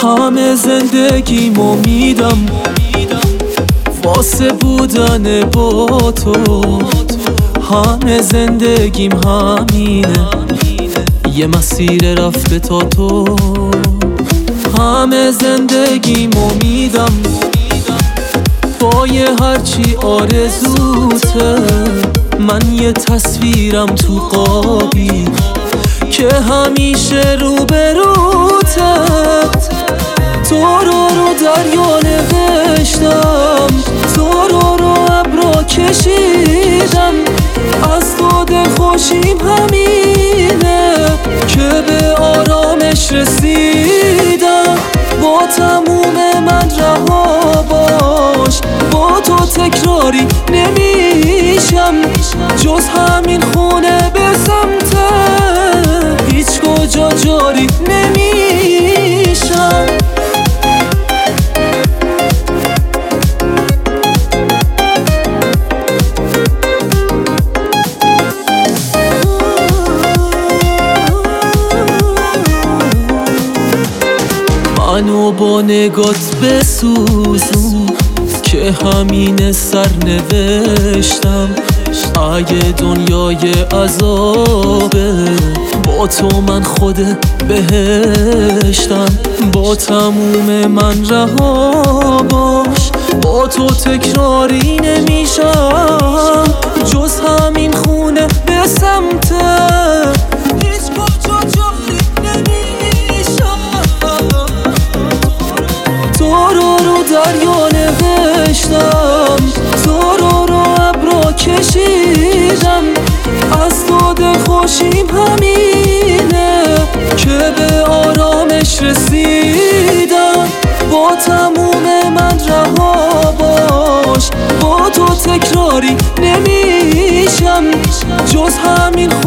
همه زندگیمو میدم واسه بودن با تو، همه زندگیم همینه، یه مسیر رفته تا تو. همه زندگیمو میدم با یه هرچی آرزوته، من یه تصویرم تو قابی که همیشه روبروته. تو رو دریا نوشتم، تو رو ابرا کشیدم، از تو دلخوشیم همینه که به آرامش رسیدم. با تموم من رها باش، با تو تکراری نمیشم، جز همین خونه به سمت هیچ کجا جاری نمیشم. منو با نگات بسوزون که همین سر نوشتم. اگه دنیای عذابه با تو من خود بهشتم. با تموم من رها باش، با تو تکراری نمیشم، جز همین خونه به سمت هیچ کجا جایی نمیشم. تو رو دریا نوشتم، تو رو ابرا کشیدم، از تو دلخوشیم همینه که به آرامش رسیدم. با تموم من رها باش، با تو تکراری نمیشم، جز همین